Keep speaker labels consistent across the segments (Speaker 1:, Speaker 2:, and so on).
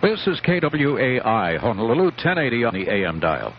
Speaker 1: This is KWAI, Honolulu, 1080 on the AM dial.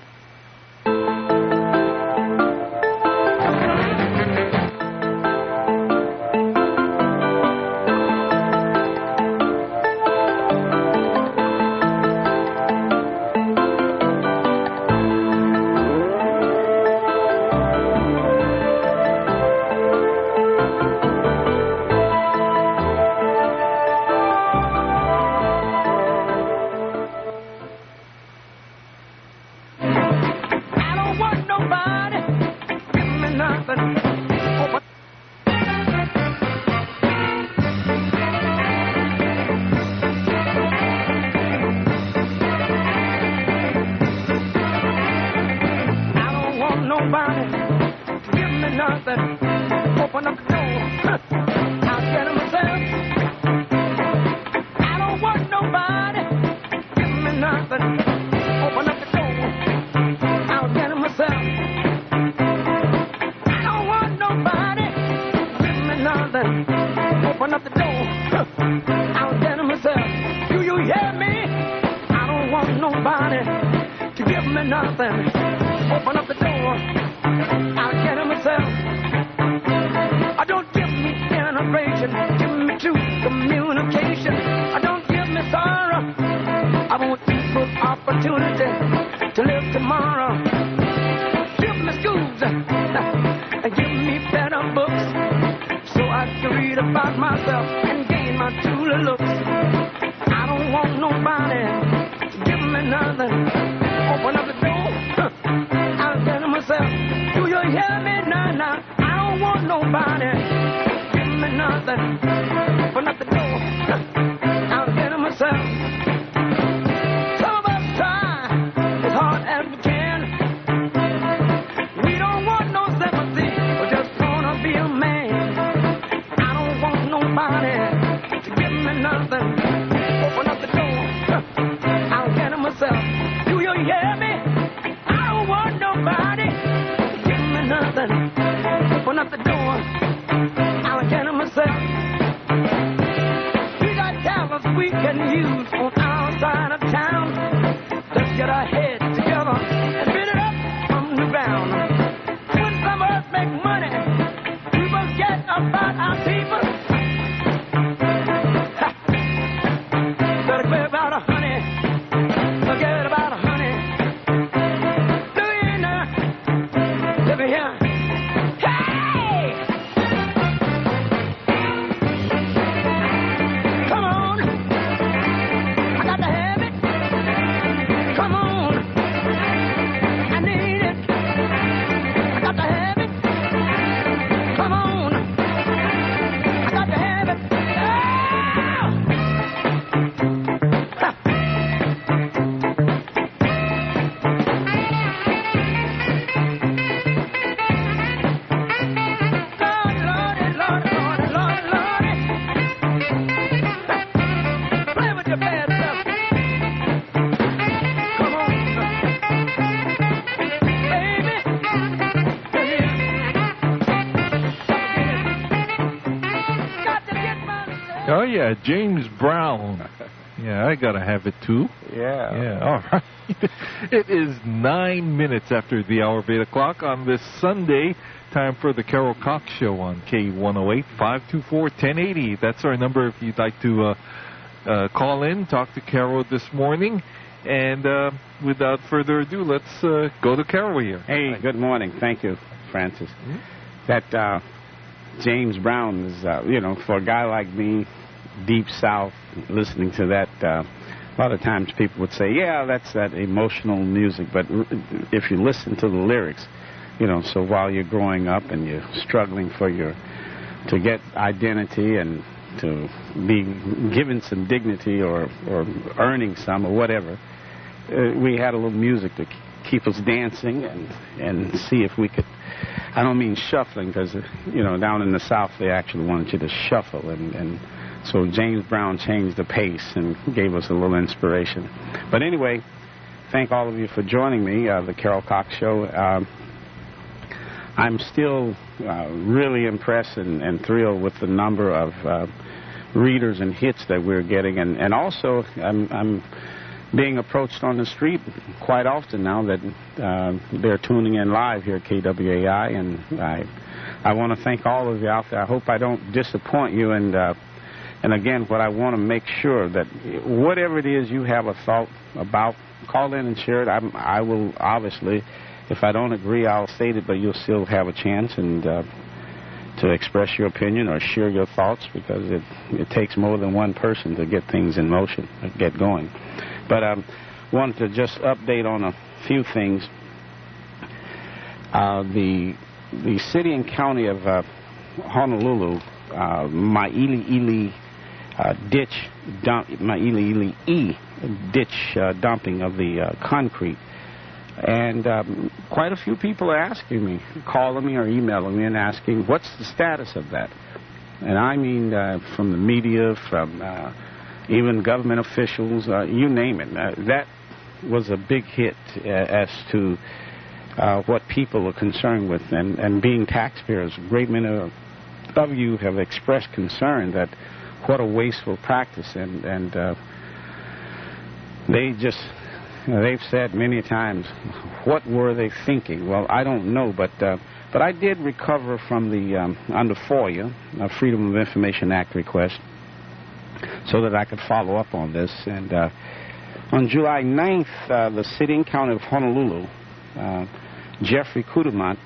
Speaker 2: Oh, yeah, James Brown. Yeah, I got to have it, too.
Speaker 3: Yeah.
Speaker 2: Yeah, all right. It is 9 minutes after the hour of 8 o'clock on this Sunday. Time for the Carol Cox Show on K108-524-1080. That's our number if you'd like to call in, talk to Carol this morning. And without further ado, let's go to Carol here.
Speaker 3: Hey, good morning. Thank you, Francis. Mm-hmm. That James Brown is, for a guy like me, Deep South, listening to that, a lot of times people would say, yeah, that's that emotional music. But if you listen to the lyrics, so while you're growing up and you're struggling to get identity and to be given some dignity or earning some or whatever, we had a little music to keep us dancing and see if we could. I don't mean shuffling because, down in the South they actually wanted you to shuffle. And so James Brown changed the pace and gave us a little inspiration. But anyway, thank all of you for joining me, the Carol Cox Show. I'm still really impressed and thrilled with the number of readers and hits that we're getting, and also I'm being approached on the street quite often now that they're tuning in live here at KWAI, and I want to thank all of you out there. I hope I don't disappoint you, and again, what I want to make sure that whatever it is you have a thought about, call in and share it. I will obviously, if I don't agree, I'll state it, but you'll still have a chance and to express your opinion or share your thoughts, because it takes more than one person to get things in motion, get going. But I wanted to just update on a few things. The city and county of Honolulu, Mailiili ditch dumping of the concrete. And quite a few people are asking me, calling me or emailing me and asking, what's the status of that? And I mean from the media, from even government officials, you name it. That was a big hit as to what people are concerned with. And being taxpayers, a great many of you have expressed concern that what a wasteful practice. And they've said many times, what were they thinking? Well, I don't know, but I did recover from the under FOIA, Freedom of Information Act request, so that I could follow up on this. And on July 9th, the city and county of Honolulu, Jeffrey Kudumant,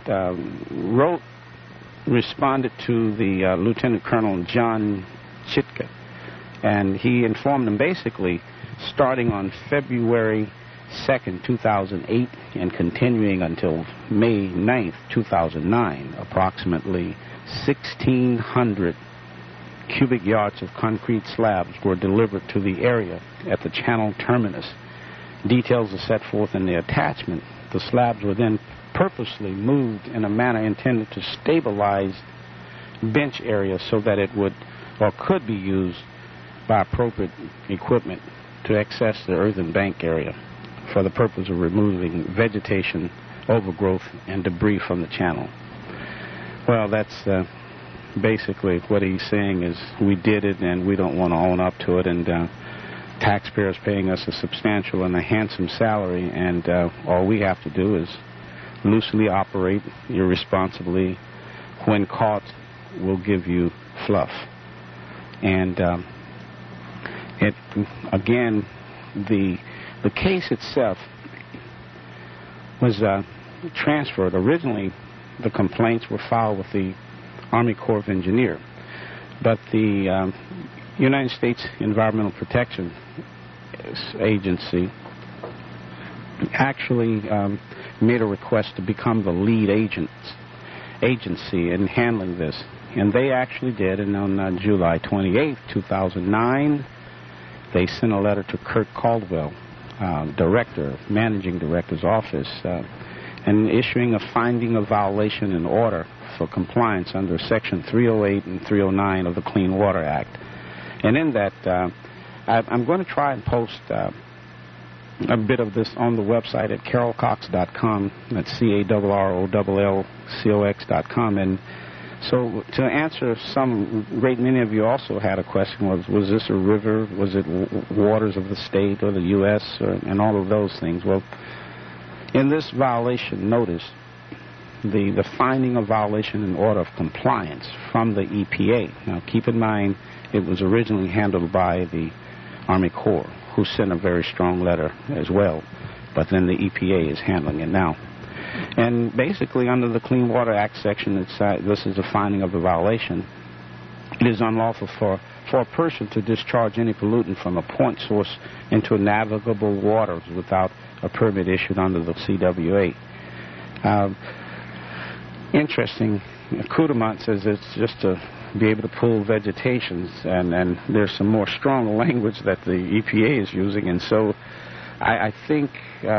Speaker 3: responded to the Lieutenant Colonel John Chitka, and he informed them basically, starting on February 2nd, 2008, and continuing until May 9th, 2009, approximately 1,600 cubic yards of concrete slabs were delivered to the area at the channel terminus. Details are set forth in the attachment. The slabs were then purposely moved in a manner intended to stabilize bench areas so that it would or could be used by appropriate equipment to access the earthen bank area for the purpose of removing vegetation, overgrowth, and debris from the channel. Well, that's basically what he's saying is we did it and we don't want to own up to it, and taxpayers paying us a substantial and a handsome salary, and all we have to do is loosely operate irresponsibly. When caught, we'll give you fluff. And again, the case itself was transferred. Originally, the complaints were filed with the Army Corps of Engineers, but the United States Environmental Protection Agency actually made a request to become the lead agency in handling this, and they actually did. And on July 28th, 2009, they sent a letter to Kurt Caldwell, managing director's office, and issuing a finding of violation in order for compliance under Section 308 and 309 of the Clean Water Act. And in that, I'm going to try and post a bit of this on the website at carolcox.com. That's CARROLLCOX.com. And so to answer great many of you also had a question, was this a river? Was it waters of the state or the U.S. and all of those things? Well, in this violation notice, the finding of violation in order of compliance from the EPA. Now, keep in mind, it was originally handled by the Army Corps, who sent a very strong letter as well, but then the EPA is handling it now. And basically, under the Clean Water Act section, this is a finding of a violation. It is unlawful for a person to discharge any pollutant from a point source into navigable waters without a permit issued under the CWA. Interesting, Kudumant says it's just to be able to pull vegetations, and there's some more strong language that the EPA is using, and so I think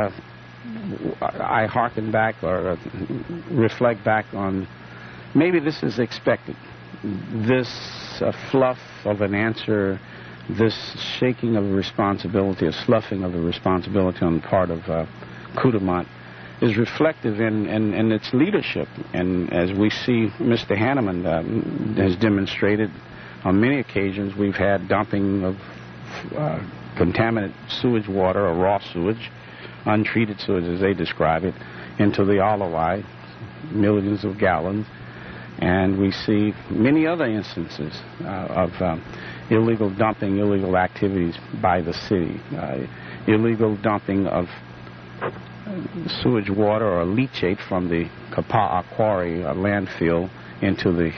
Speaker 3: I hearken back or reflect back on maybe this is expected. This fluff of an answer, this shaking of responsibility, a sloughing of the responsibility on the part of Kudumant is reflective in its leadership. And as we see Mr. Hanneman has demonstrated on many occasions we've had dumping of contaminated sewage water or raw sewage, untreated sewage as they describe it, into the Alawai, millions of gallons. And we see many other instances of illegal dumping, illegal activities by the city, illegal dumping of sewage water or leachate from the Kapa'a Quarry landfill into the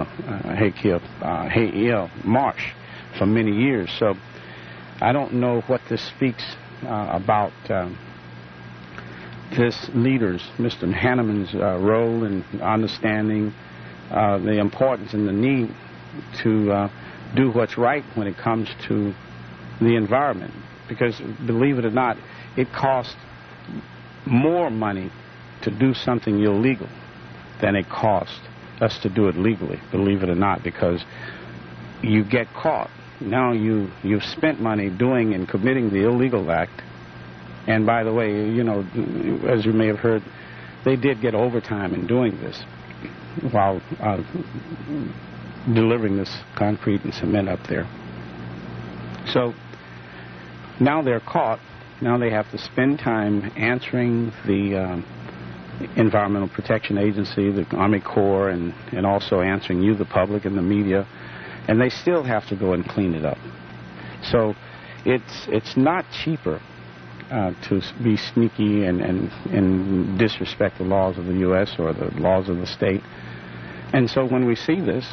Speaker 3: Hei'ia Marsh for many years. So I don't know what this speaks about this leader's, Mr. Hanneman's role in understanding the importance and the need to do what's right when it comes to the environment. Because, believe it or not, it costs more money to do something illegal than it costs us to do it legally, believe it or not, because you get caught. Now you've spent money doing and committing the illegal act. And by the way, you know, as you may have heard, they did get overtime in doing this while delivering this concrete and cement up there. So now they're caught. Now they have to spend time answering the Environmental Protection Agency, the Army Corps, and also answering you, the public, and the media. And they still have to go and clean it up. So it's not cheaper to be sneaky and disrespect the laws of the U.S. or the laws of the state. And so when we see this,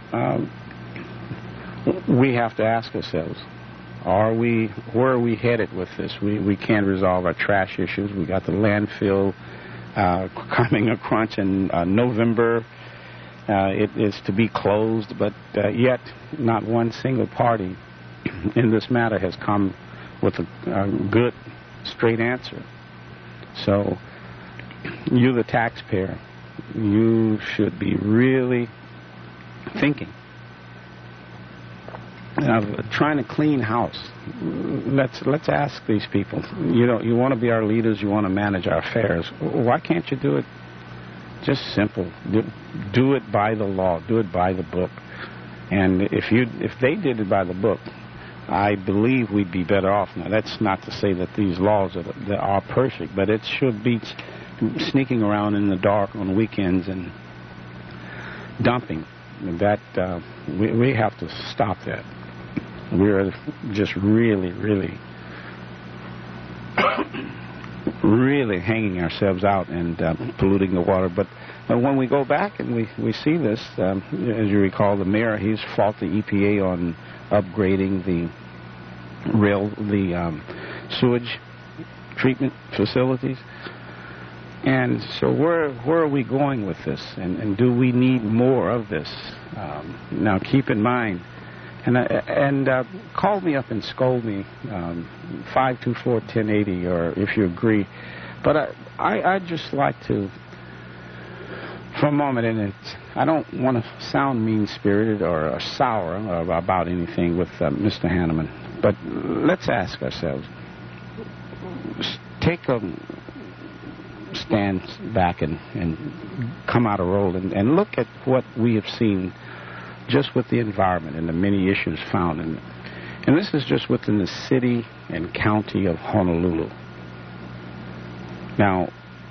Speaker 3: we have to ask ourselves, where are we headed with this? We can't resolve our trash issues. We got the landfill coming a crunch in November. It is to be closed, but yet not one single party in this matter has come with a good, straight answer. So you, the taxpayer, you should be really thinking of trying to clean house. Let's ask these people. You know, you want to be our leaders, you want to manage our affairs. Why can't you do it just simple? Do it by the law. Do it by the book. And if they did it by the book, I believe we'd be better off. Now, that's not to say that these laws are perfect, but it should be sneaking around in the dark on weekends and dumping. That we have to stop that. We're just really, really, really hanging ourselves out and polluting the water. But when we go back and we see this, as you recall, the mayor, he's faulted the EPA on upgrading the sewage treatment facilities. And so where are we going with this? And do we need more of this? Now, keep in mind, and call me up and scold me, 524-1080, or if you agree. But I'd just like to, for a moment, and I don't want to sound mean-spirited or sour about anything with Mr. Hanneman, but let's ask ourselves, take a stand back and come out of roll and look at what we have seen just with the environment and the many issues found. And this is just within the city and county of Honolulu. Now,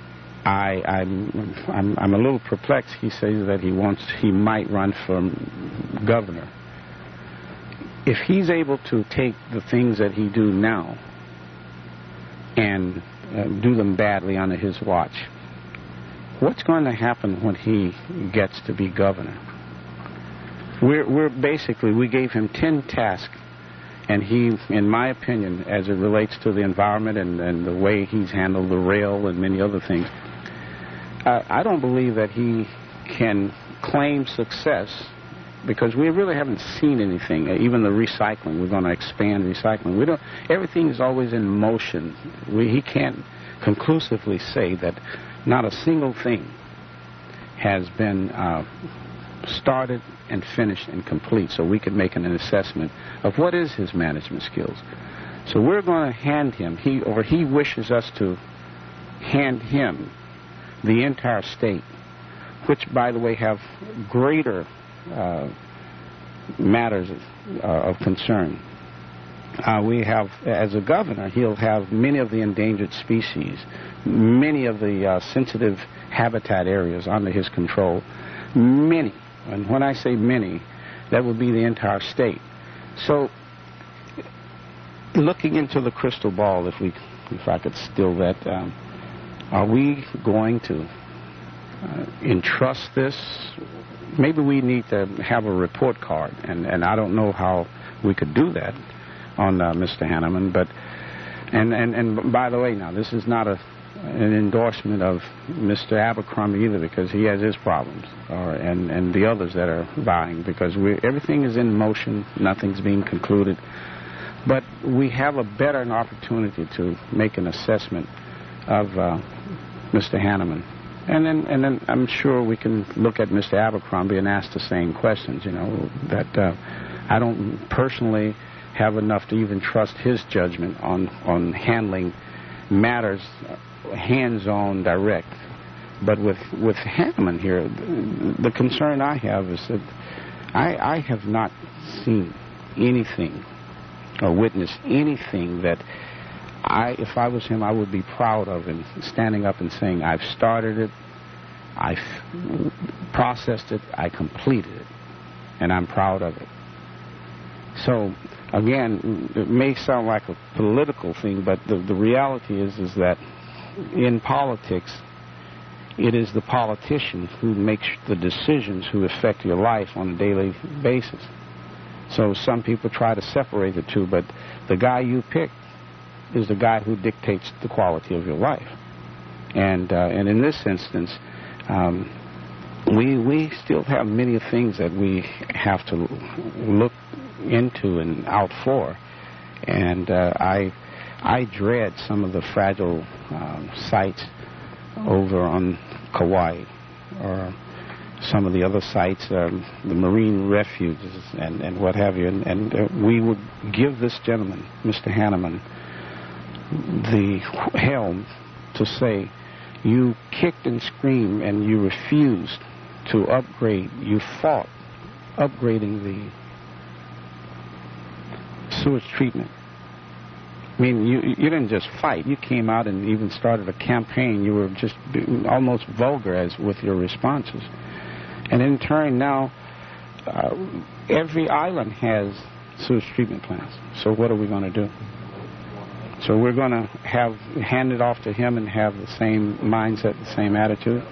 Speaker 3: I'm a little perplexed. He says that he might run for governor. If he's able to take the things that he do now and do them badly under his watch, what's going to happen when he gets to be governor? We're basically, we gave him 10 tasks, and he, in my opinion, as it relates to the environment and the way he's handled the rail and many other things, I don't believe that he can claim success, because we really haven't seen anything. Even the recycling, we're going to expand recycling. Everything is always in motion. He can't conclusively say that not a single thing has been started and finished and complete, so we can make an assessment of what is his management skills. So we're going to hand him, he wishes us to hand him the entire state, which, by the way, have greater matters of concern. We have, as a governor, he'll have many of the endangered species, many of the sensitive habitat areas under his control. Many, and when I say many, that would be the entire state. So, looking into the crystal ball, if I could still that, are we going to entrust this? Maybe we need to have a report card, and I don't know how we could do that on Mr. Hanneman, but and by the way, now this is not an endorsement of Mr. Abercrombie either, because he has his problems, and the others that are vying, because everything is in motion, nothing's being concluded, but we have a better opportunity to make an assessment of Mr. Hanneman. And then I'm sure we can look at Mr. Abercrombie and ask the same questions, that I don't personally have enough to even trust his judgment on handling matters hands-on, direct. But with Hanneman here, the concern I have is that I have not seen anything or witnessed anything that if I was him, I would be proud of, and standing up and saying, I've started it, I've processed it, I completed it, and I'm proud of it. So, again, it may sound like a political thing, but the reality is that in politics, it is the politician who makes the decisions who affect your life on a daily basis. So some people try to separate the two, but the guy you pick is the guy who dictates the quality of your life. And in this instance, we still have many things that we have to look into and out for. And I dread some of the fragile sites over on Kauai, or some of the other sites, the marine refuges and what have you. And we would give this gentleman, Mr. Hanneman, the helm to say, you kicked and screamed and you refused to upgrade. You fought upgrading the sewage treatment. I mean, you didn't just fight. You came out and even started a campaign. You were just almost vulgar as with your responses. And in turn, now every island has sewage treatment plants. So what are we going to do? So we're going to hand it off to him and have the same mindset, the same attitude?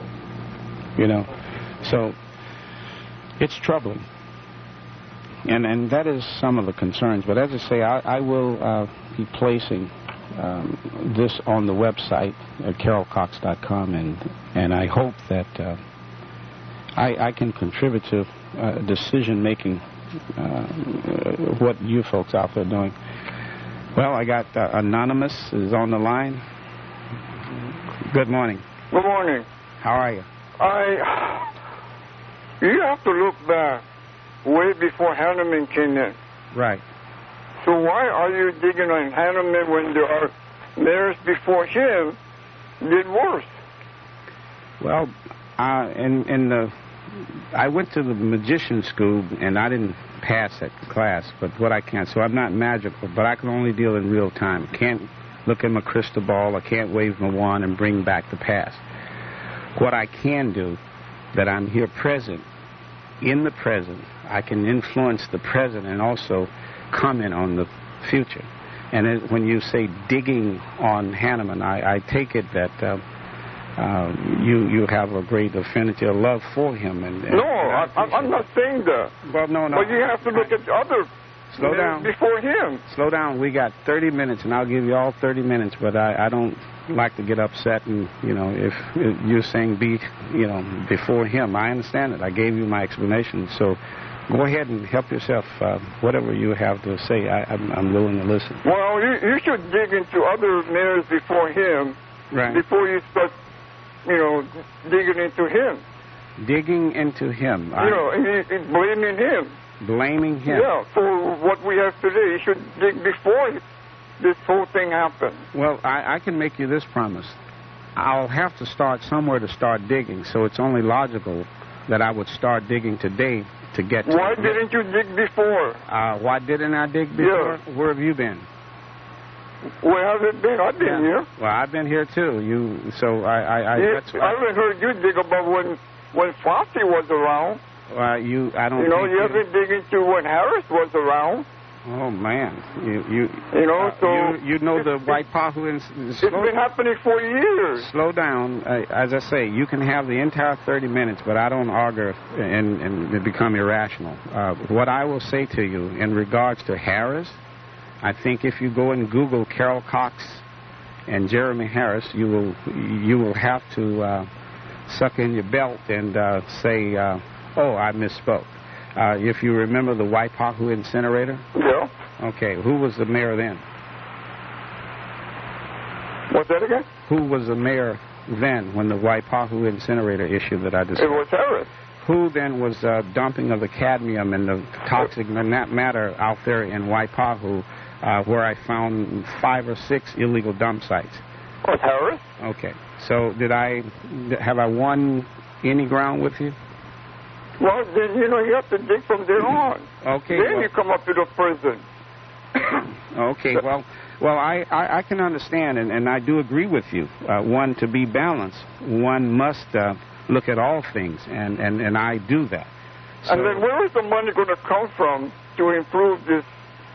Speaker 3: So it's troubling. And that is some of the concerns. But as I say, I will be placing this on the website at carolcox.com, and I hope that I can contribute to decision-making, what you folks out there are doing. Well, I got Anonymous is on the line. Good morning.
Speaker 4: Good morning.
Speaker 3: How are you?
Speaker 4: You have to look back way before Hanneman came in.
Speaker 3: Right.
Speaker 4: So why are you digging on Hanneman when there are mayors before him did worse?
Speaker 3: Well, I went to the magician school, and I didn't pass that class, but what I can. So I'm not magical, but I can only deal in real time. Can't look at my crystal ball. I can't wave my wand and bring back the past. What I can do, that I'm here present, in the present, I can influence the present and also comment on the future. And when you say digging on Hanneman, I take it that you have a great affinity, a love for him.
Speaker 4: I'm not saying that.
Speaker 3: Well, no.
Speaker 4: But you have to look at other
Speaker 3: Slow down.
Speaker 4: Before him.
Speaker 3: Slow down. We got 30 minutes, and I'll give you all 30 minutes, but I don't like to get upset, and, if you're saying before him, I understand it. I gave you my explanation, so go ahead and help yourself. Whatever you have to say, I'm willing to listen.
Speaker 4: Well, you should dig into other mayors before him,
Speaker 3: right,
Speaker 4: before you start, digging into him.
Speaker 3: Digging into him.
Speaker 4: Blaming him.
Speaker 3: Blaming him.
Speaker 4: Yeah, for what we have today. You should dig before this whole thing happened.
Speaker 3: Well, I can make you this promise. I'll have to start somewhere to start digging, so it's only logical that I would start digging today to get to
Speaker 4: Why
Speaker 3: it.
Speaker 4: didn't you dig before?
Speaker 3: Why didn't I dig before?
Speaker 4: Yeah.
Speaker 3: Where have you been?
Speaker 4: Where have it been? I've been here.
Speaker 3: Well, I've been here too.
Speaker 4: Yes, I haven't heard you dig about when Fossey was around.
Speaker 3: I don't.
Speaker 4: You haven't dig into when Harris was around.
Speaker 3: Oh man, you know the White Pahoo.
Speaker 4: It's been happening for years.
Speaker 3: Slow down. As I say, you can have the entire 30 minutes, but I don't argue and become irrational. What I will say to you in regards to Harris, I think if you go and Google Carol Cox and Jeremy Harris, you will have to suck in your belt and say, "Oh, I misspoke." If you remember the White Pahoo incinerator?
Speaker 4: Yeah.
Speaker 3: Okay, who was the mayor then?
Speaker 4: What's that again?
Speaker 3: Who was the mayor then when the White Pahoo incinerator issue that I discussed?
Speaker 4: It was Harris.
Speaker 3: Who then was dumping of the cadmium and the toxic matter out there in White Pahoo where I found 5 or 6 illegal dump sites?
Speaker 4: Was Harris?
Speaker 3: Okay, so have I won any ground with you?
Speaker 4: Well, then, you have to dig from there on.
Speaker 3: Okay.
Speaker 4: Then you come up to the prison.
Speaker 3: Okay, well, I can understand, and I do agree with you. One, to be balanced, one must look at all things, and I do that. So,
Speaker 4: and then where is the money going to come from to improve this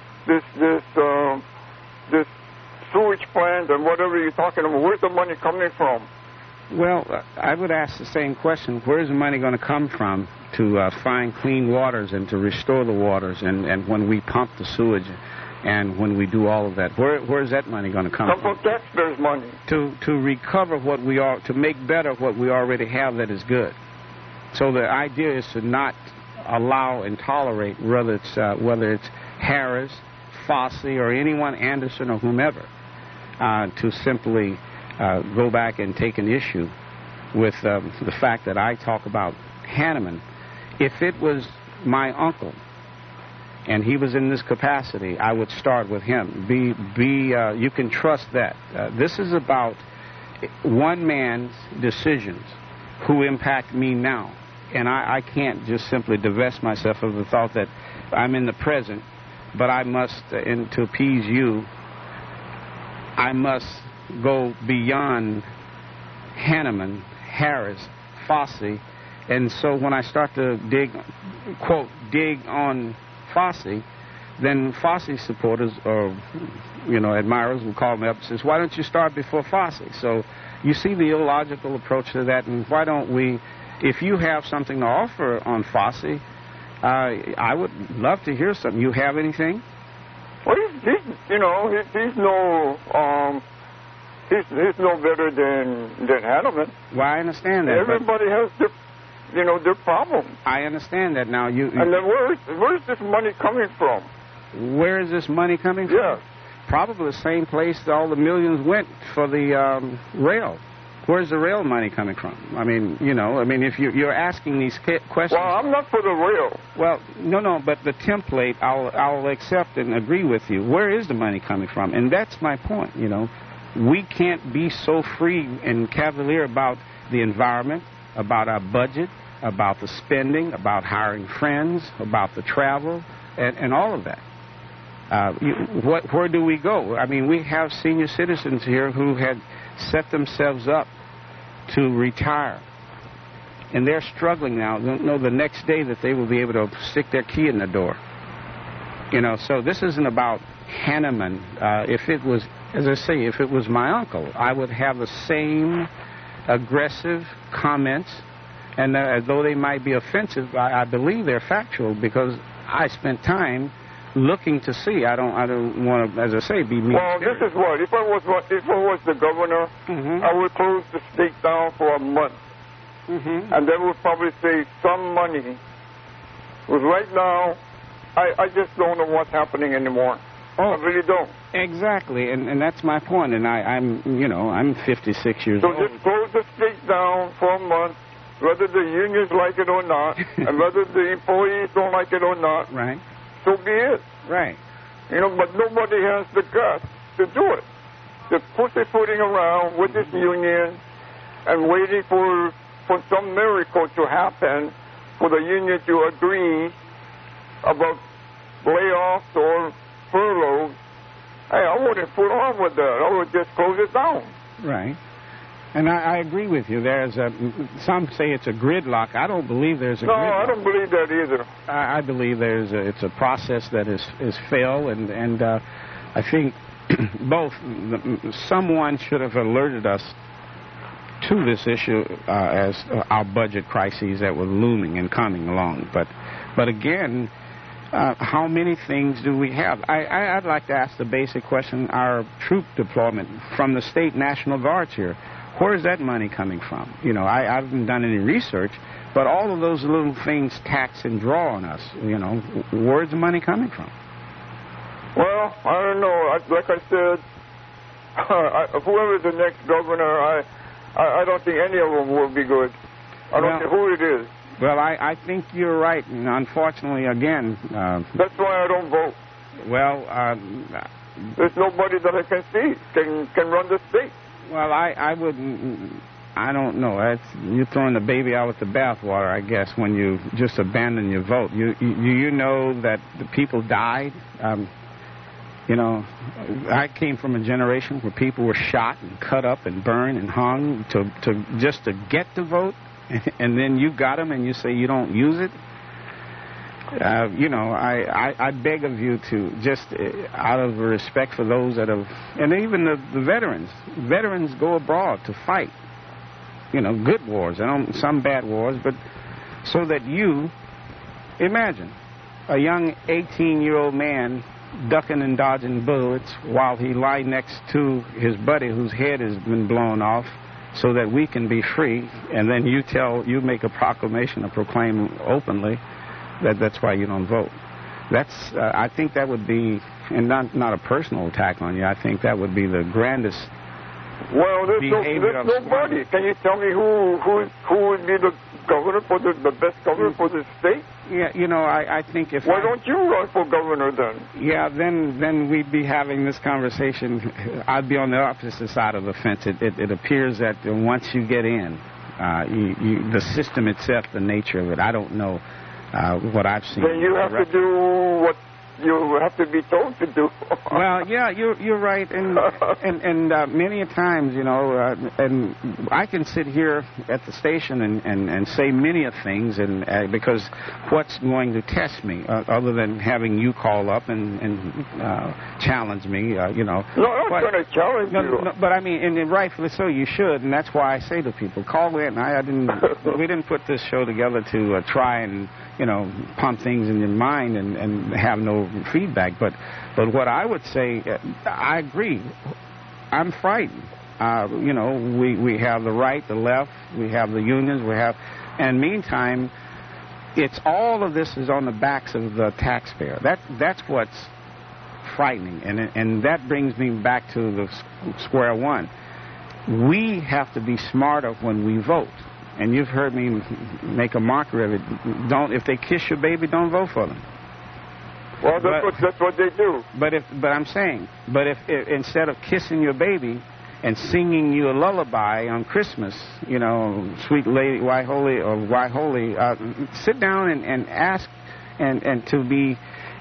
Speaker 4: sewage plant and whatever you're talking about? Where's the money coming from?
Speaker 3: Well, I would ask the same question. Where is the money going to come from to find clean waters and to restore the waters and when we pump the sewage and when we do all of that? Where is that money going to come from?
Speaker 4: Come from taxpayers' money.
Speaker 3: To recover what we are, to make better what we already have that is good. So the idea is to not allow and tolerate, whether it's Harris, Fossey, or anyone, Anderson, or whomever, to simply go back and take an issue with the fact that I talk about Hanneman. If it was my uncle and he was in this capacity, I would start with him. You can trust that. This is about one man's decisions who impact me now. And I can't just simply divest myself of the thought that I'm in the present, but I must, and to appease you, I must go beyond Hanneman, Harris, Fossey. And so when I start to dig on Fossey, then Fossey supporters or, admirers will call me up and says, why don't you start before Fossey? So you see the illogical approach to that, and why don't we, if you have something to offer on Fossey, I would love to hear something. You have anything?
Speaker 4: Well, he's no better than Hanneman.
Speaker 3: Well, I understand that.
Speaker 4: Everybody has their problems.
Speaker 3: I understand that now.
Speaker 4: And then where's this money coming from?
Speaker 3: Where is this money coming from?
Speaker 4: Yes.
Speaker 3: Probably the same place that all the millions went for the rail. Where's the rail money coming from? I mean, if you're asking these questions.
Speaker 4: Well, I'm not for the rail.
Speaker 3: Well, no, but the template, I'll accept and agree with you. Where is the money coming from? And that's my point, We can't be so free and cavalier about the environment, about our budget, about the spending, about hiring friends, about the travel, and all of that. Where do we go? I mean, we have senior citizens here who had set themselves up to retire. And they're struggling now. They don't know the next day that they will be able to stick their key in the door. So this isn't about Hanneman. If it was, as I say, if it was my uncle, I would have the same aggressive comments. And though they might be offensive, I believe they're factual because I spent time looking to see. I don't want to, as I say, be mean.
Speaker 4: Well, this is what. If I was the governor, I would close the state down for a month. And then we'll probably save some money. Because right now, I just don't know what's happening anymore. I really don't.
Speaker 3: Exactly, and that's my point. And I'm 56 years old.
Speaker 4: So just close the state down for a month, whether the unions like it or not, and whether the employees don't like it or not.
Speaker 3: Right.
Speaker 4: So be it.
Speaker 3: Right.
Speaker 4: But nobody has the guts to do it. They're pussyfooting around with this union and waiting for some miracle to happen for the union to agree about layoffs or furloughs, hey, I wouldn't put on with that. I would just close it down.
Speaker 3: Right. And I agree with you. Some say it's a gridlock. I don't believe there's a gridlock.
Speaker 4: No, I don't believe that either.
Speaker 3: I believe it's a process that is failed, and I think both someone should have alerted us to this issue as our budget crises that were looming and coming along. But again, how many things do we have? I'd like to ask the basic question: our troop deployment from the state National Guards here. Where is that money coming from? You know, I haven't done any research, but all of those little things tax and draw on us. You know, where's the money coming from?
Speaker 4: Well, I don't know. Like I said, whoever's the next governor, I don't think any of them will be good. I don't care who it is.
Speaker 3: Well, I think you're right, and unfortunately, again...
Speaker 4: that's why I don't vote.
Speaker 3: Well,
Speaker 4: there's nobody that I can see can run the state.
Speaker 3: Well, I wouldn't... I don't know. You're throwing the baby out with the bathwater, I guess, when you just abandon your vote. You know that the people died. You know, I came from a generation where people were shot and cut up and burned and hung just to get to vote, and then you got them and you say you don't use it. You know, I beg of you to just, out of respect for those that have, and even the veterans. Veterans go abroad to fight. You know, good wars, some bad wars, but so that you, imagine, a young 18-year-old man ducking and dodging bullets while he lie next to his buddy whose head has been blown off so that we can be free, and then you make a proclamation or proclaim openly that's why you don't vote. I think that would be, and not a personal attack on you, I think that would be the grandest.
Speaker 4: Well, there's nobody. Can you tell me who would be the governor for the best governor for the state?
Speaker 3: Yeah, you know, I think if
Speaker 4: why don't you run for governor then?
Speaker 3: Yeah, then we'd be having this conversation. I'd be on the opposite side of the fence. It appears that once you get in, the system itself, the nature of it, I don't know what I've seen.
Speaker 4: Then you have to do what you have to be told to do.
Speaker 3: Well, yeah, you're right, and many a times, you know, and I can sit here at the station and say many of things, and because what's going to test me, other than having you call up and challenge me, you know.
Speaker 4: No, I'm not going to challenge you.
Speaker 3: No, but I mean, and rightfully so, you should, and that's why I say to people, call in. We didn't put this show together to try and, you know, pump things in your mind and have no feedback. But what I would say, I agree. I'm frightened. You know, we have the right, the left, we have the unions, and meantime, it's all of this is on the backs of the taxpayer. That's what's frightening, and that brings me back to the square one. We have to be smarter when we vote. And you've heard me make a mockery of it. If they kiss your baby, don't vote for them.
Speaker 4: Well, that's what they do.
Speaker 3: But I'm saying, if instead of kissing your baby and singing you a lullaby on Christmas, you know, Sweet Lady, Why Holy, or Why Holy, sit down and ask, and to be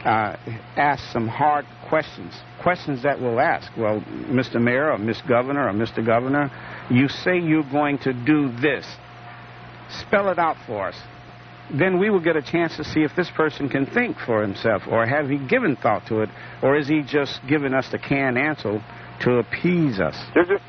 Speaker 3: asked some hard questions that will ask. Well, Mr. Mayor or Miss Governor or Mr. Governor, you say you're going to do this. Spell it out for us. Then we will get a chance to see if this person can think for himself, or have he given thought to it, or is he just giving us the canned answer to appease us?
Speaker 4: There's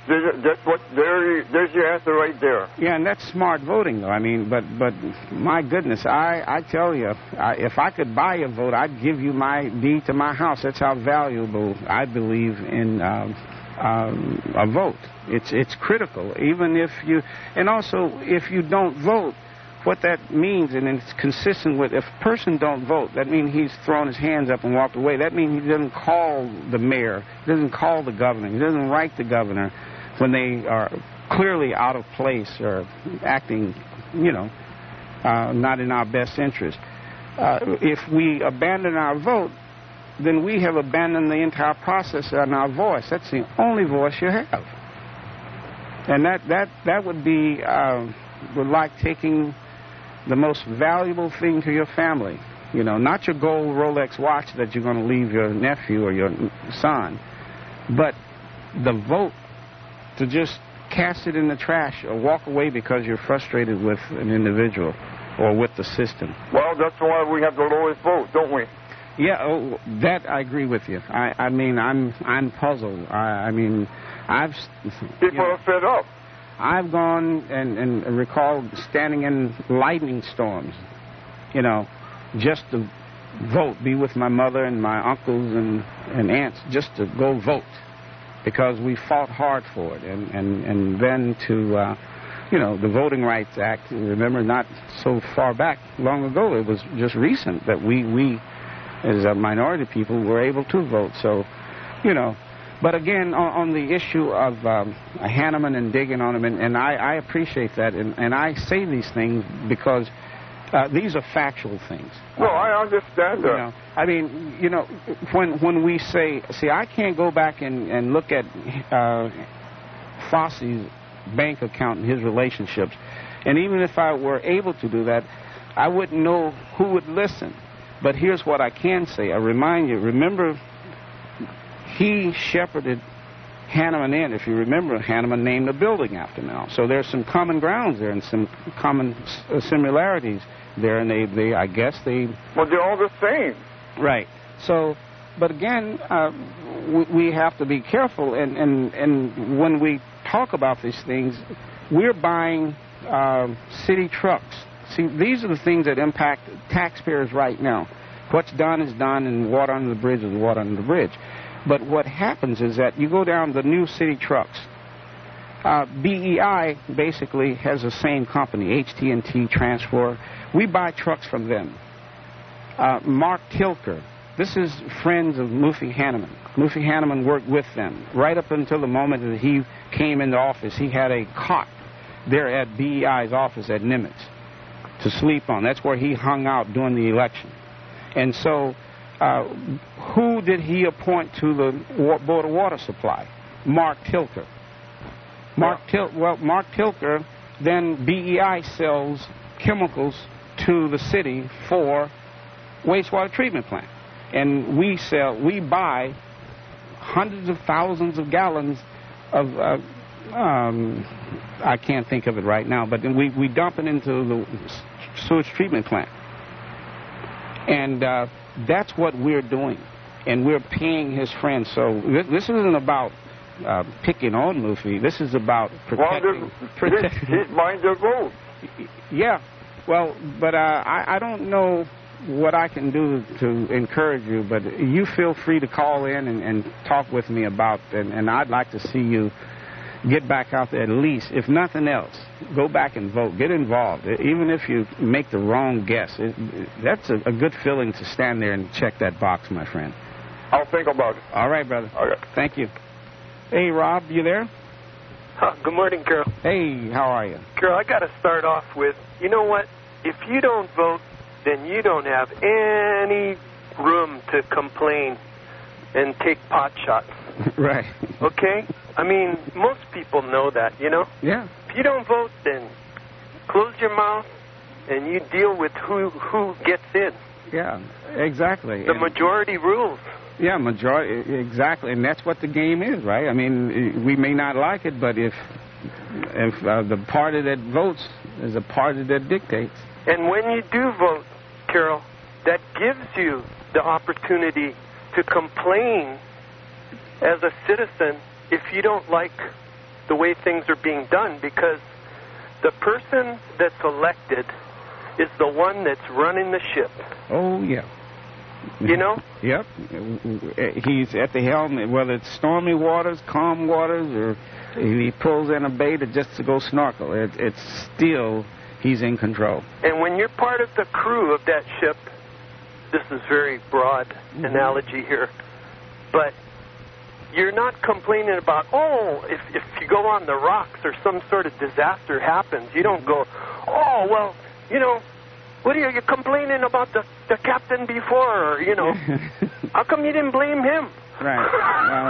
Speaker 4: your answer right there.
Speaker 3: Yeah, and that's smart voting, though. I mean, but my goodness, I tell you, if I could buy a vote, I'd give you my deed to my house. That's how valuable I believe in a vote. It's critical, even if you, and also if you don't vote, what that means, and it's consistent with, if a person don't vote, that means he's thrown his hands up and walked away. That means he doesn't call the mayor, he doesn't call the governor, he doesn't write the governor when they are clearly out of place or acting, you know, not in our best interest. If we abandon our vote, then we have abandoned the entire process and our voice. That's the only voice you have. And that would be like taking the most valuable thing to your family. You know, not your gold Rolex watch that you're going to leave your nephew or your son, but the vote, to just cast it in the trash or walk away because you're frustrated with an individual or with the system.
Speaker 4: Well, that's why we have the lowest vote, don't we?
Speaker 3: Yeah, that I agree with you. I mean, I'm puzzled. I mean,
Speaker 4: People are fed up.
Speaker 3: I've gone and recall standing in lightning storms, you know, just to vote, be with my mother and my uncles and aunts, just to go vote, because we fought hard for it. And then to, you know, the Voting Rights Act, remember, not so far back, long ago, it was just recent that we as a minority people were able to vote. So, you know, but again, on the issue of Hanneman and digging on him, and I appreciate that, and I say these things because these are factual things.
Speaker 4: No, I understand that.
Speaker 3: You know, I mean, you know, when we say, see, I can't go back and look at Fosse's bank account and his relationships, and even if I were able to do that, I wouldn't know who would listen. But here's what I can say. I remind you, remember, he shepherded Hanneman in. If you remember, Hanneman named a building after him. So there's some common grounds there and some common similarities there, and they I guess they...
Speaker 4: Well, they're all the same.
Speaker 3: Right. So, but again, we have to be careful, and when we talk about these things, we're buying city trucks. See, these are the things that impact taxpayers right now. What's done is done, and water under the bridge is water under the bridge. But what happens is that you go down the new city trucks. BEI basically has the same company, HT&T Transport. We buy trucks from them. Mark Tilker, this is friends of Mufi Hanneman. Mufi Hanneman worked with them. Right up until the moment that he came into office, he had a cot there at BEI's office at Nimitz to sleep on. That's where he hung out during the election. And so, who did he appoint to the Board of Water Supply? Mark Tilker. Mark Tilker, then BEI sells chemicals to the city for wastewater treatment plant. And we buy hundreds of thousands of gallons of, I can't think of it right now, but we dump it into the sewage treatment plant. And that's what we're doing. And we're paying his friends. So this isn't about picking on Mufi. This is about protecting.
Speaker 4: He's buying their vote.
Speaker 3: Yeah. Well, but I don't know what I can do to encourage you, but you feel free to call in and talk with me about, and I'd like to see you get back out there at least. If nothing else, go back and vote. Get involved. Even if you make the wrong guess, that's a good feeling to stand there and check that box, my friend.
Speaker 4: I'll think about it.
Speaker 3: All right, brother.
Speaker 4: Okay.
Speaker 3: Thank you. Hey, Rob, you there?
Speaker 5: Good morning, Carol.
Speaker 3: Hey, how are you?
Speaker 5: Carol, I got to start off with, you know what? If you don't vote, then you don't have any room to complain and take pot shots.
Speaker 3: Right.
Speaker 5: Okay? I mean, most people know that, you know?
Speaker 3: Yeah.
Speaker 5: If you don't vote, then close your mouth and you deal with who gets in.
Speaker 3: Yeah, exactly.
Speaker 5: The majority rules.
Speaker 3: Yeah, majority, exactly. And that's what the game is, right? I mean, we may not like it, but if the party that votes is a party that dictates.
Speaker 5: And when you do vote, Carol, that gives you the opportunity to complain as a citizen if you don't like the way things are being done, because the person that's elected is the one that's running the ship.
Speaker 3: Oh, yeah.
Speaker 5: You know?
Speaker 3: Yep. He's at the helm, whether it's stormy waters, calm waters, or he pulls in a bait just to go snorkel. It's still, he's in control.
Speaker 5: And when you're part of the crew of that ship, this is very broad analogy here, but you're not complaining about, if you go on the rocks or some sort of disaster happens, you don't go, oh, well, you know, what are you complaining about the captain before? Or, you know, how come you didn't blame him?
Speaker 3: Right. Well,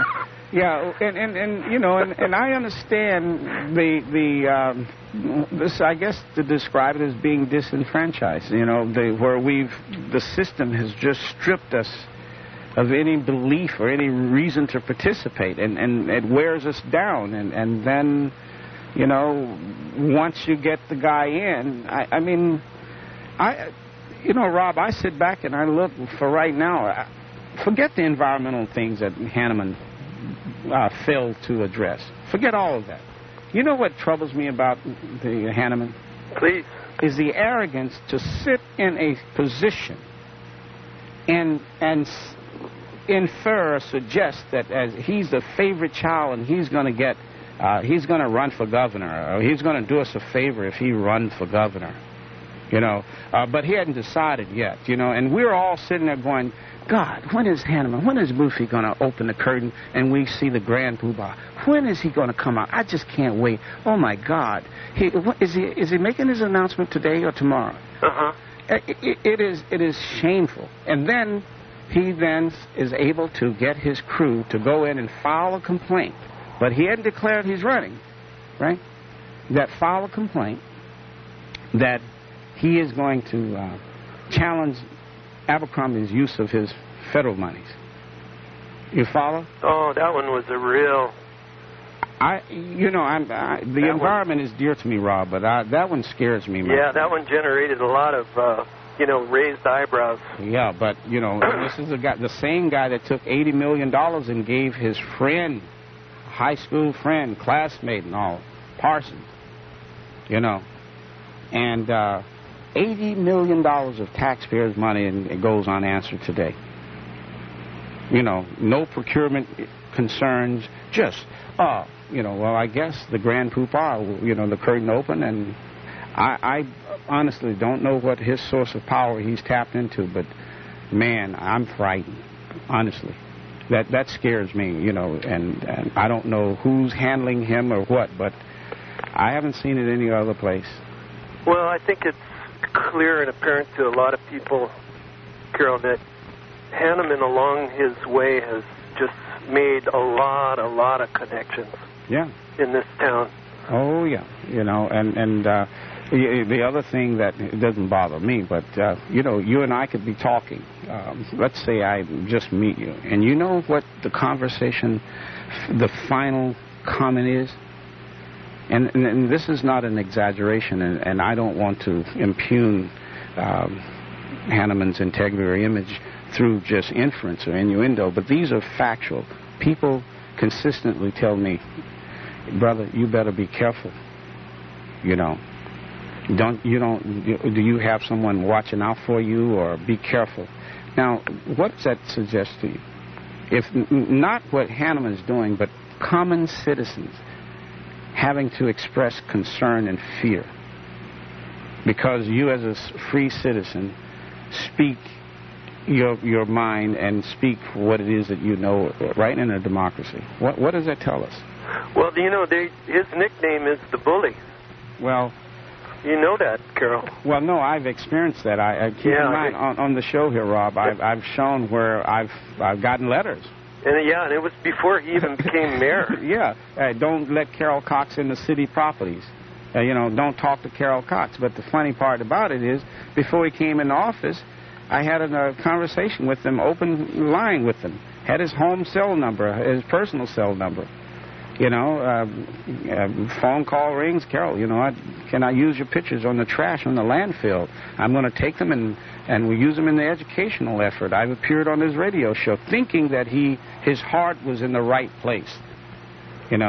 Speaker 3: Yeah, and you know, and I understand this. I guess to describe it as being disenfranchised. You know, where the system has just stripped us of any belief or any reason to participate, and it wears us down. And then, you know, once you get the guy in, I mean, you know, Rob, I sit back and I look for right now. Forget the environmental things that Hanneman failed to address. Forget all of that. You know what troubles me about the Hanneman?
Speaker 5: Please.
Speaker 3: Is the arrogance to sit in a position and infer or suggest that as he's the favorite child and he's going to run for governor, or he's going to do us a favor if he runs for governor. You know, but he hadn't decided yet, you know, and we're all sitting there going, God, when is Hanneman, when is Boofy going to open the curtain and we see the Grand Poobah? When is he going to come out? I just can't wait. Oh, my God. Is he making his announcement today or tomorrow?
Speaker 5: Uh-huh.
Speaker 3: It is shameful. And then he then is able to get his crew to go in and file a complaint. But he hadn't declared he's running, right? That file a complaint that he is going to challenge Abercrombie's use of his federal monies. You follow?
Speaker 5: Oh, that one was a real...
Speaker 3: the environment is dear to me, Rob, but that one scares me, man.
Speaker 5: Yeah, that one generated a lot of, raised eyebrows.
Speaker 3: Yeah, but, you know, this is the same guy that took $80 million and gave his friend, high school friend, classmate and all, Parsons, you know, and $80 million of taxpayers' money and it goes unanswered today. You know, no procurement concerns, just, well, I guess the Grand Poobah, you know, the curtain open, and I honestly don't know what his source of power he's tapped into, but, man, I'm frightened, honestly. That scares me, you know, and I don't know who's handling him or what, but I haven't seen it any other place.
Speaker 5: Well, I think it's clear and apparent to a lot of people, Carol, that Hanneman along his way has just made a lot of connections.
Speaker 3: Yeah.
Speaker 5: In this town.
Speaker 3: Oh yeah, you know, and the other thing that it doesn't bother me, but you know, you and I could be talking. Let's say I just meet you, and you know what the conversation, the final comment is. And this is not an exaggeration, and I don't want to impugn Hanneman's integrity or image through just inference or innuendo, but these are factual. People consistently tell me, brother, you better be careful. You know, do you have someone watching out for you, or be careful? Now, what does that suggest to you? If not what Hanneman's doing, but common citizens having to express concern and fear because you as a free citizen speak your mind and speak what it is that you know, right, in a democracy. What does that tell us?
Speaker 5: Well, you know, his nickname is the Bully.
Speaker 3: Well,
Speaker 5: you know that, Carol.
Speaker 3: Well, no, I've experienced that. I keep in mind on the show here, Rob, I've shown where I've gotten letters.
Speaker 5: And it was before he even became mayor.
Speaker 3: Yeah, don't let Carol Cox in the city properties. Don't talk to Carol Cox. But the funny part about it is, before he came in office, I had a conversation with him, open line with him. Had his home cell number, his personal cell number. Phone call rings, Carol, can I use your pictures on the trash on the landfill? I'm going to take them and we use them in the educational effort. I've appeared on his radio show thinking that his heart was in the right place, and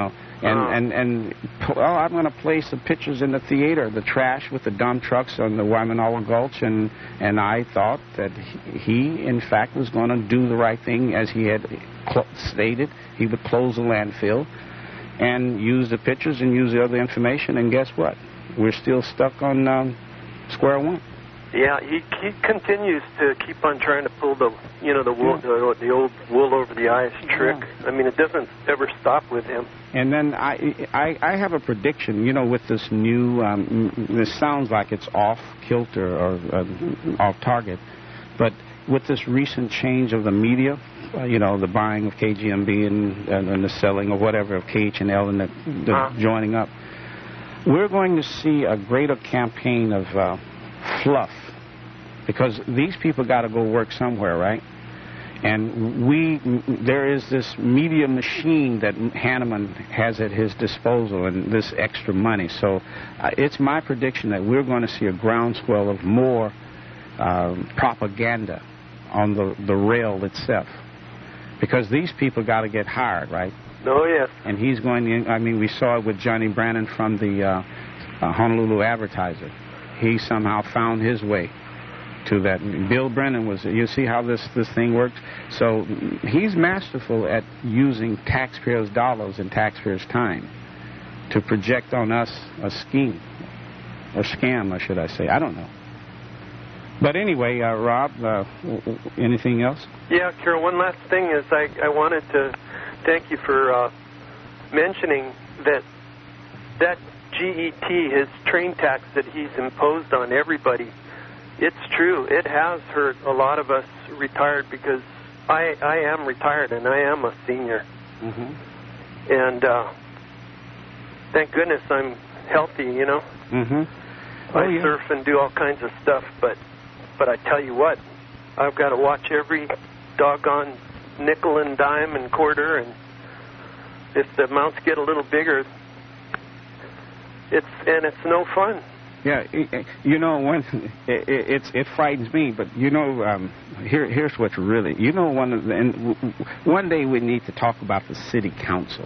Speaker 3: I'm going to place the pictures in the theater, the trash with the dump trucks on the Waimanalo Gulch, and I thought that he, in fact, was going to do the right thing as he had stated. He would close the landfill and use the pictures and use the other information, and guess what? We're still stuck on square one.
Speaker 5: Yeah, he continues to keep on trying to pull the wool, the old wool over the eyes trick. Yeah. I mean, it doesn't ever stop with him.
Speaker 3: And then I have a prediction, with this new, this sounds like it's off kilter or off target, but with this recent change of the media the buying of KGMB and the selling or whatever of KH&L and the joining up. We're going to see a greater campaign of fluff, because these people got to go work somewhere, right? And there is this media machine that Hanneman has at his disposal and this extra money. So it's my prediction that we're going to see a groundswell of more propaganda on the rail itself. Because these people got to get hired, right?
Speaker 5: Oh, yes.
Speaker 3: And he's going to, we saw it with Johnny Brannon from the Honolulu Advertiser. He somehow found his way to that. Bill Brennan was, you see how this thing works? So he's masterful at using taxpayers' dollars and taxpayers' time to project on us a scheme, or scam, or should I say. I don't know. But anyway, Rob, anything else?
Speaker 5: Yeah, Carol, one last thing is I wanted to thank you for mentioning that GET, his train tax that he's imposed on everybody. It's true. It has hurt a lot of us retired, because I am retired and I am a senior. Mm-hmm. And thank goodness I'm healthy, Mm-hmm. I surf and do all kinds of stuff, but I tell you what, I've got to watch every doggone nickel and dime and quarter, and if the amounts get a little bigger, it's no fun.
Speaker 3: Yeah, it frightens me, but here's what's really, one day we need to talk about the city council.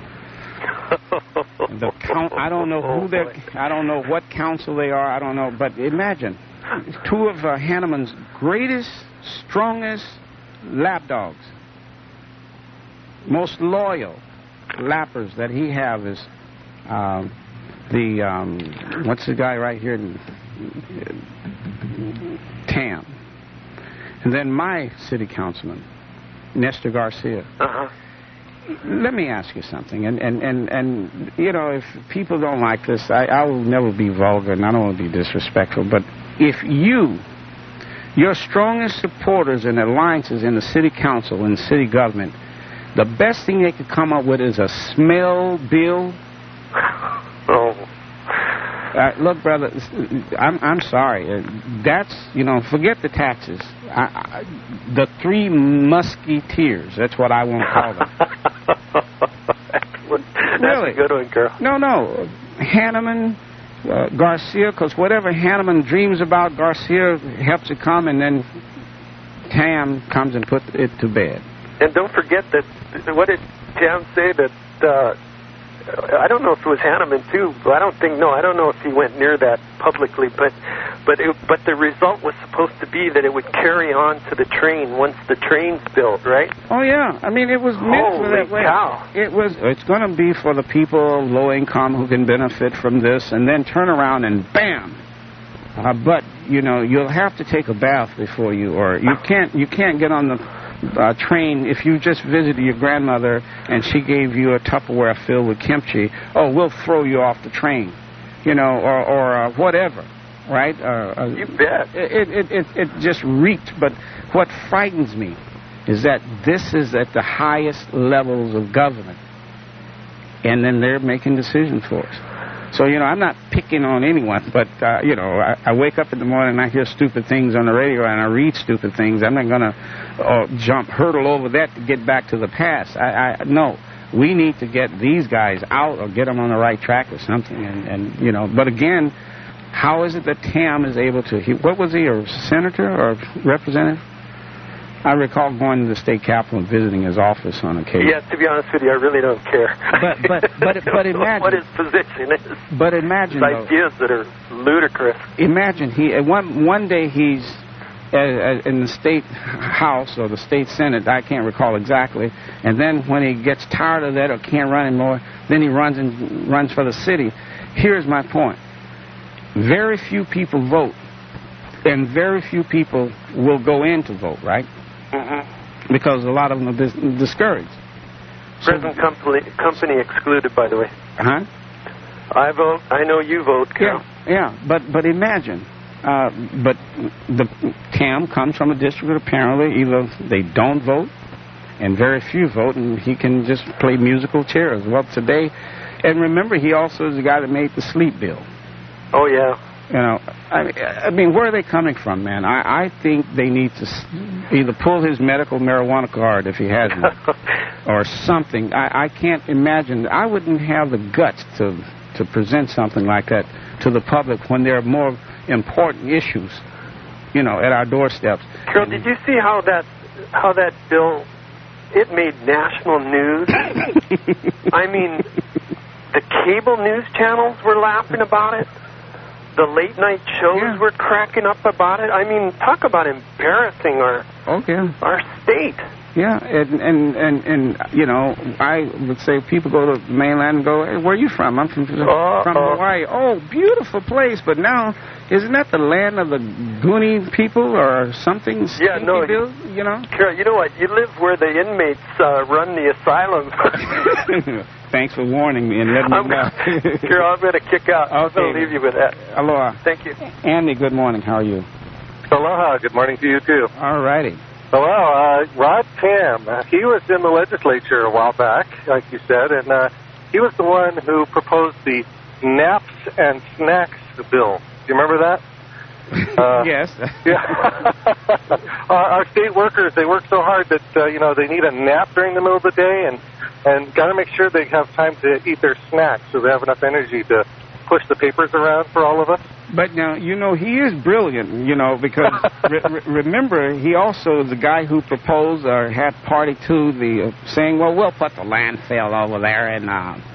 Speaker 3: I don't know I don't know what council they are, I don't know, but imagine, two of Hanneman's greatest, strongest lapdogs, most loyal lappers that he have is what's the guy right here? Tam. And then my city councilman, Nestor Garcia.
Speaker 5: Uh-huh.
Speaker 3: Let me ask you something. And if people don't like this, I will never be vulgar and I don't want to be disrespectful, but if your strongest supporters and alliances in the city council and city government, the best thing they could come up with is a smell bill.
Speaker 5: Oh.
Speaker 3: Look, brother, I'm sorry. That's, forget the taxes. The Three Musketeers, that's what I want to call them.
Speaker 5: That's a good one, girl.
Speaker 3: No. Hanneman, Garcia, because whatever Hanneman dreams about, Garcia helps it come, and then Tam comes and puts it to bed.
Speaker 5: And don't forget that, what did Tam say that, I don't know if it was Hanneman too, but I don't know if he went near that publicly, but the result was supposed to be that it would carry on to the train once the train's built, right?
Speaker 3: Oh yeah, it was meant for that way.
Speaker 5: Cow.
Speaker 3: It's going to be for the people low income who can benefit from this, and then turn around and bam. But you'll have to take a bath before or you can't get on the train. If you just visited your grandmother and she gave you a Tupperware filled with kimchi, we'll throw you off the train, or whatever, right?
Speaker 5: You bet.
Speaker 3: It just reeked. But what frightens me is that this is at the highest levels of government, and then they're making decisions for us. So, I'm not picking on anyone, but, I wake up in the morning and I hear stupid things on the radio and I read stupid things. I'm not going to hurdle over that to get back to the past. No, we need to get these guys out or get them on the right track or something. But again, how is it that Tam is able to, what was he, a senator or representative? I recall going to the state capitol and visiting his office on occasion.
Speaker 5: Yeah, to be honest with you, I really don't care.
Speaker 3: But imagine
Speaker 5: what his position is.
Speaker 3: But imagine
Speaker 5: those ideas that are ludicrous.
Speaker 3: Imagine one day he's in the state house or the state senate, I can't recall exactly, and then when he gets tired of that or can't run anymore, then he runs for the city. Here's my point: very few people vote, and very few people will go in to vote, right? Mm-hmm. Because a lot of them are discouraged.
Speaker 5: Present company excluded, by the way.
Speaker 3: Huh?
Speaker 5: I vote. I know you vote, Carol.
Speaker 3: Yeah. But imagine. But the TAM comes from a district that apparently either they don't vote and very few vote, and he can just play musical chairs. Well, today, and remember, he also is the guy that made the sleep bill.
Speaker 5: Oh, yeah.
Speaker 3: You know, I mean, where are they coming from, man? I think they need to either pull his medical marijuana card if he has one, or something. I can't imagine. I wouldn't have the guts to present something like that to the public when there are more important issues, you know, at our doorsteps.
Speaker 5: Carol, did you see how that bill, it made national news? I mean, the cable news channels were laughing about it. The late-night shows were cracking up about it. I mean, talk about embarrassing our state.
Speaker 3: Yeah, and you know, I would say people go to the mainland and go, hey, where are you from? I'm from Hawaii. Oh, beautiful place. But now, isn't that the land of the Goonie people or something?
Speaker 5: Yeah, no.
Speaker 3: You know?
Speaker 5: Carol, you know what? You live where the inmates run the asylum.
Speaker 3: Thanks for warning me and letting me know.
Speaker 5: Carol, I'm going to kick out.
Speaker 3: Okay.
Speaker 5: I'll leave you with that.
Speaker 3: Aloha.
Speaker 5: Thank you.
Speaker 3: Andy, good morning. How are you?
Speaker 6: Aloha. Good morning to you, too.
Speaker 3: All righty.
Speaker 6: Well, Rod Tam, he was in the legislature a while back, like you said, and he was the one who proposed the Naps and Snacks bill. Do you remember that?
Speaker 3: Yes.
Speaker 6: Yeah. Our state workers, they work so hard that, you know, they need a nap during the middle of the day and got to make sure they have time to eat their snacks so they have enough energy to push the papers around for all of us.
Speaker 3: But now, you know, he is brilliant, you know, because remember, he also is the guy who proposed or had party to the saying, well, we'll put the landfill over there and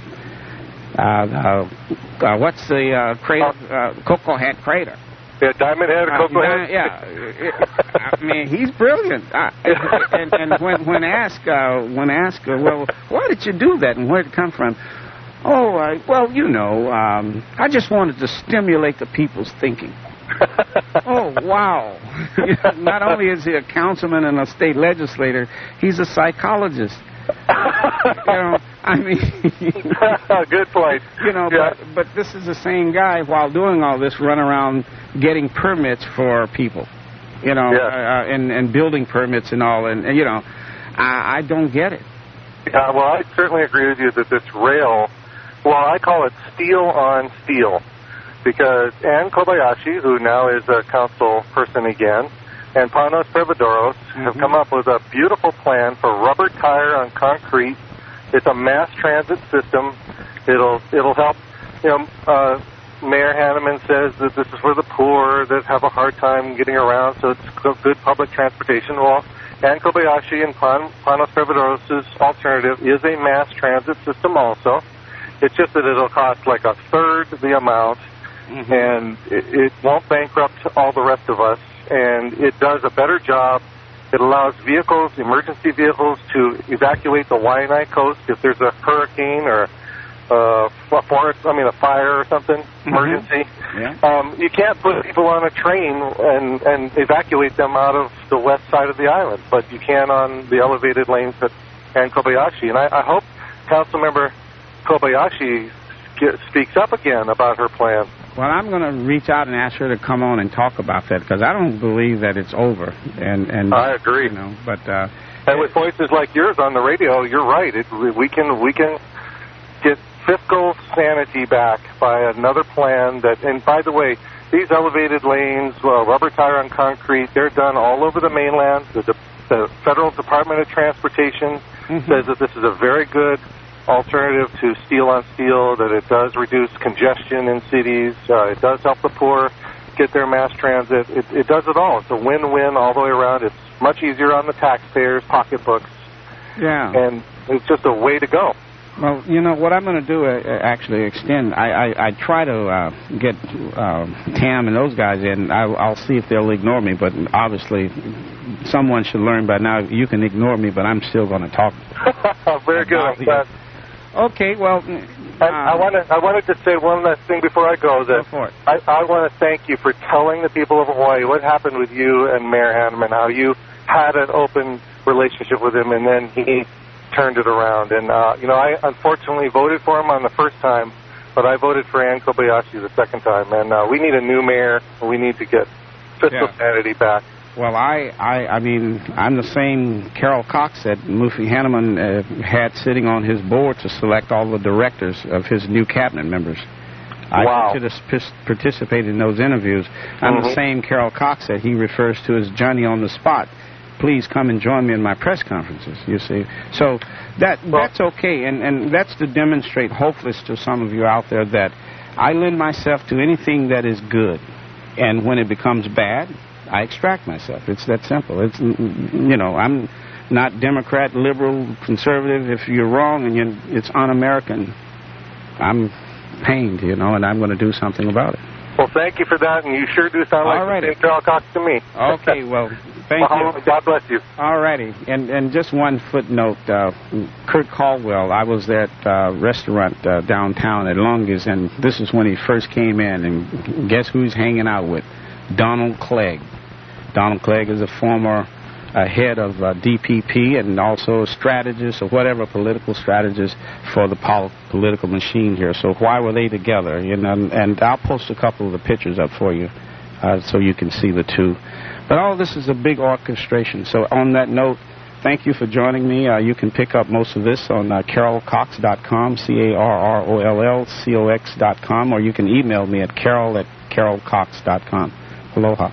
Speaker 3: what's the crater? Cocoa Head Crater.
Speaker 6: Yeah, Diamond Head, Cocoa Head.
Speaker 3: Yeah, I mean, he's brilliant. And when asked, well, why did you do that and where did it come from? Oh, well, you know, I just wanted to stimulate the people's thinking. Oh, wow. Not only is he a councilman and a state legislator, he's a psychologist. You know, I mean...
Speaker 6: Good point.
Speaker 3: You know,
Speaker 6: yeah.
Speaker 3: but this is the same guy, while doing all this, run around getting permits for people. You know, and building permits and all. And you know, I don't get it.
Speaker 6: Well, I certainly agree with you that this rail... Well, I call it steel on steel, because Ann Kobayashi, who now is a council person again, and Panos Trevidoros have come up with a beautiful plan for rubber tire on concrete. It's a mass transit system. It'll help. You know, Mayor Hanneman says that this is for the poor that have a hard time getting around, so it's good public transportation. Well, Ann Kobayashi and Panos Trevidoros' alternative is a mass transit system also. It's just that it'll cost like a third the amount, and it won't bankrupt all the rest of us, and it does a better job. It allows vehicles, emergency vehicles, to evacuate the Waianae coast if there's a hurricane or a fire or something, emergency.
Speaker 3: Yeah.
Speaker 6: You can't put people on a train and evacuate them out of the west side of the island, but you can on the elevated lanes at Ann Kobayashi. And I hope Councilmember Kobayashi speaks up again about her plan.
Speaker 3: Well, I'm going to reach out and ask her to come on and talk about that, because I don't believe that it's over. And
Speaker 6: I agree.
Speaker 3: You know, but
Speaker 6: and with voices like yours on the radio, you're right. We can get fiscal sanity back by another plan. And by the way, these elevated lanes, rubber tire on concrete, they're done all over the mainland. The Federal Department of Transportation says that this is a very good alternative to steel on steel, that it does reduce congestion in cities, it does help the poor get their mass transit, it does it all. It's a win-win all the way around. It's much easier on the taxpayers' pocketbooks.
Speaker 3: Yeah.
Speaker 6: And it's just a way to go.
Speaker 3: Well, you know, what I'm going to do, actually extend, I try to get Tam and those guys in. I'll see if they'll ignore me, but obviously someone should learn by now, you can ignore me, but I'm still going to talk.
Speaker 6: Very good. I'm glad.
Speaker 3: Okay, well...
Speaker 6: I wanted to say one last thing before I go. That
Speaker 3: go for it.
Speaker 6: I want to thank you for telling the people of Hawaii what happened with you and Mayor Hanneman, how you had an open relationship with him, and then he turned it around. And, you know, I unfortunately voted for him on the first time, but I voted for Ann Kobayashi the second time. And we need a new mayor. We need to get fiscal sanity back.
Speaker 3: Well, I mean, I'm the same Carol Cox that Mufi Hanneman had sitting on his board to select all the directors of his new cabinet members.
Speaker 6: Wow.
Speaker 3: I participated in those interviews. I'm the same Carol Cox that he refers to as Johnny on the spot. Please come and join me in my press conferences, you see. So that's okay, and that's to demonstrate, hopefully, to some of you out there that I lend myself to anything that is good, and when it becomes bad, I extract myself. It's that simple. It's, you know, I'm not Democrat, liberal, conservative. If you're wrong and it's un-American, I'm pained, you know, and I'm going to do something about it.
Speaker 6: Well, thank you for that, and you sure do sound like the same Carol Cox to me.
Speaker 3: Okay, well, thank you.
Speaker 6: God bless you.
Speaker 3: All righty. And just one footnote, Kurt Caldwell, I was at a restaurant downtown at Lunge's, and this is when he first came in, and guess who he's hanging out with? Donald Clegg. Donald Clegg is a former head of DPP and also a strategist or whatever, political strategist for the political machine here. So why were they together? You know, and I'll post a couple of the pictures up for you so you can see the two. But all this is a big orchestration. So on that note, thank you for joining me. You can pick up most of this on carolcox.com, CarrollCox.com, or you can email me at carol@carolcox.com. Aloha.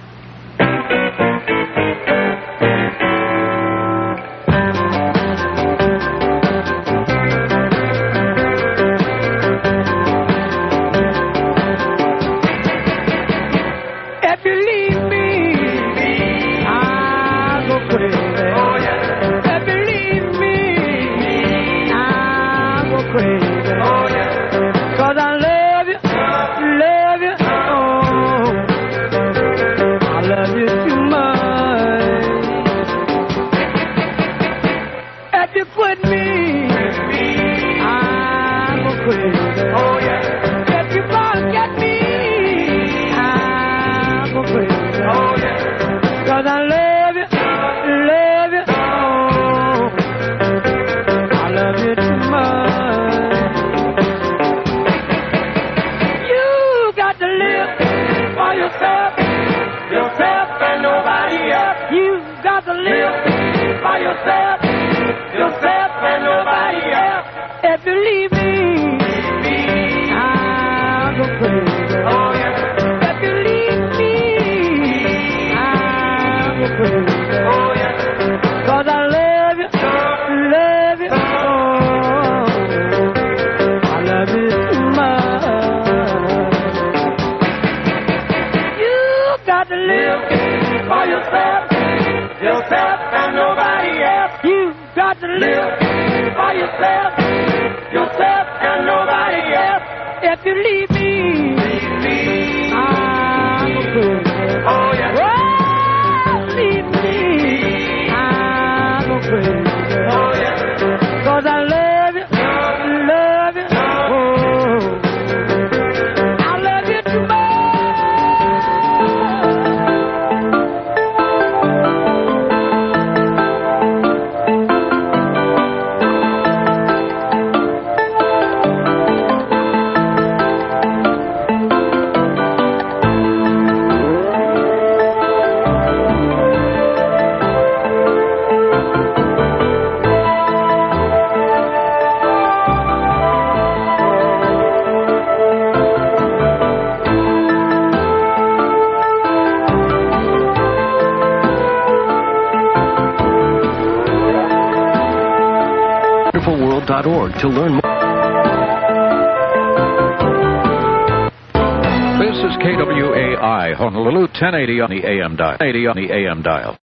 Speaker 7: To learn more.
Speaker 1: This is KWAI, Honolulu, 1080 on the AM dial. 80 on the AM dial.